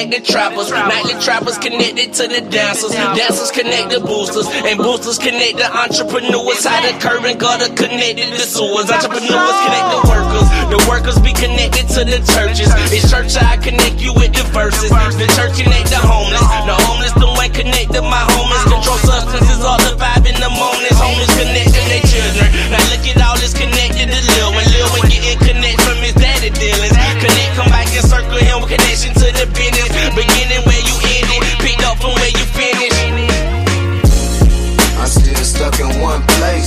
connect the trappers. Nightly trappers connected to the dancers. Dancers connect the boosters. And boosters connect the entrepreneurs. How the curb and gutter connected the sewers. Entrepreneurs connect the workers. The workers be connected to the churches. It's church I connect you with the verses. The church connect the homeless. The homeless the one connect to my homies. Control substances all the 5 in the mornings. Homies connect to their children. Now look at all this connected to Lil. When Lil when getting connect from his daddy dealings. Connect come back and circle him with connection to the business. Beginning where you ended, picked up from where you finished. I'm still stuck in one place.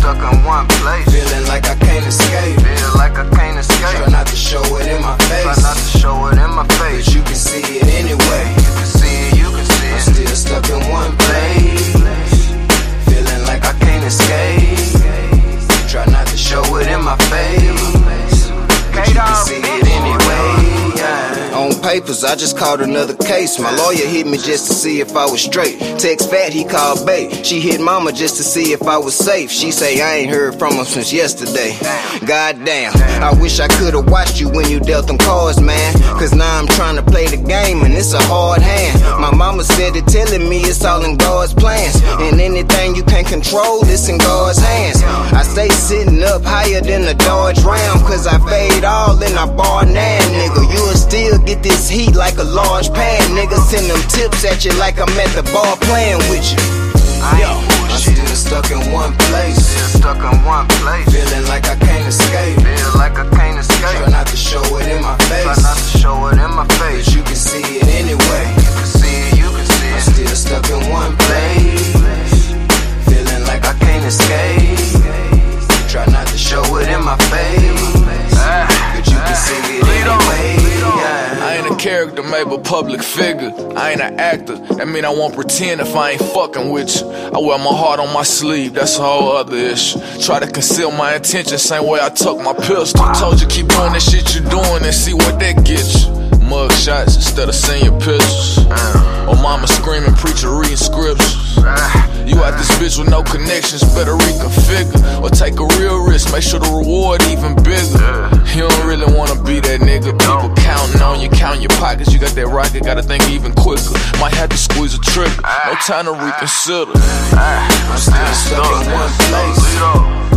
Feeling like I can't escape. Try not to show it in my face. But you can see it anyway. I'm still stuck in one place. Feeling like I can't escape. Try not to show it in my face. But you can see it anyway. On papers, I just caught another case. My lawyer hit me just to see if I was straight. Text Fat, he called Bae. She hit Mama just to see if I was safe. She say I ain't heard from him since yesterday. Goddamn, I wish I could've watched you when you dealt them cards, man. Cause now I'm trying to play the game and it's a hard hand. My mama said it, telling me it's all in God's plans. And anything you can't control, it's in God's hands. I stay sitting up higher than the Dodge Ram. Cause I fade all in I bar now, nigga. You'll still get this heat like a large pan. Nigga send them tips at you like I'm at the bar playing with you. I'm still stuck in one place. Feeling like I can't escape. Try not to show it in my face. But you can see it anyway. I'm still stuck in one place. Feeling like I can't escape. Try not to show it in my face. But you can see it anyway. I ain't a character, maybe a public figure. I ain't an actor, that mean I won't pretend if I ain't fucking with you. I wear my heart on my sleeve, that's a whole other issue. Try to conceal my intentions, same way I tuck my pistol. Told you keep doing the shit you doing and see what that gets you. Mug shots instead of seeing your pictures. Or mama screaming, preacher reading scriptures. You out this bitch with no connections, better reconfigure. Or take a real risk, make sure the reward even bigger. You don't really wanna be that nigga. People counting on you, counting your pockets. You got that rocket, gotta think even quicker. Might have to squeeze a trigger, no time to reconsider. I'm still stuck in one place.